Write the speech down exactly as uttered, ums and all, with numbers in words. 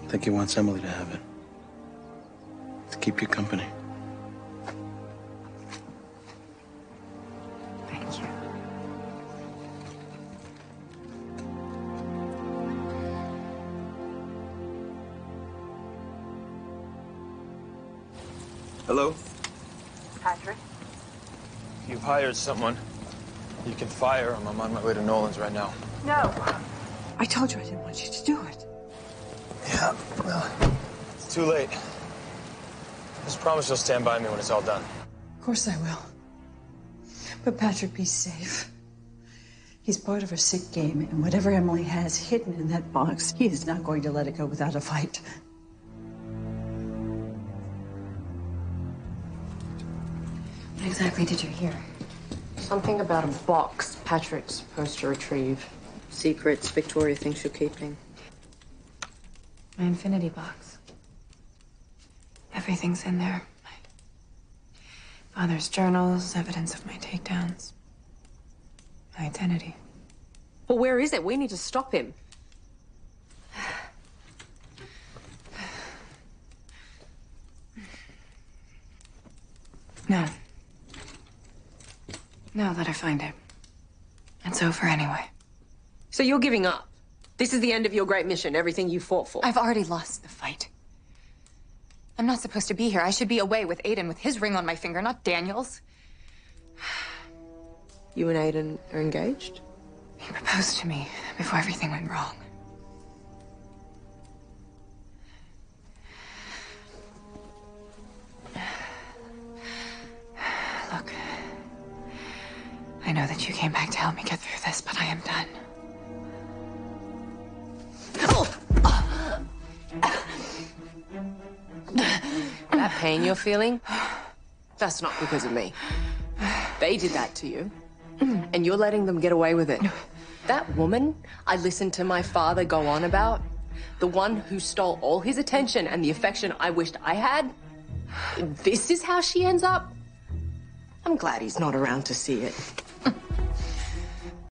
I think he wants Emily to have it. To keep you company. Thank you. Hello? Patrick? You've hired someone. You can fire him. I'm on my way to Nolan's right now. No. I told you I didn't want you to do it. Yeah, well, it's too late. Just promise you'll stand by me when it's all done. Of course I will. But Patrick, be safe. He's part of a sick game, and whatever Emily has hidden in that box, he is not going to let it go without a fight. What exactly did you hear? Something about a box Patrick's supposed to retrieve. Secrets Victoria thinks you're keeping. My infinity box. Everything's in there. My father's journals, evidence of my takedowns. My identity. Well, where is it? We need to stop him. No. No, let her find it. It's over anyway. So you're giving up? This is the end of your great mission, everything you fought for? I've already lost the fight. I'm not supposed to be here. I should be away with Aiden with his ring on my finger, not Daniel's. You and Aiden are engaged? He proposed to me before everything went wrong. Look, I know that you came back to help me get through this, but I am done. That pain you're feeling, that's not because of me. They did that to you, and you're letting them get away with it. That woman I listened to my father go on about, the one who stole all his attention and the affection I wished I had, this is how she ends up? I'm glad he's not around to see it.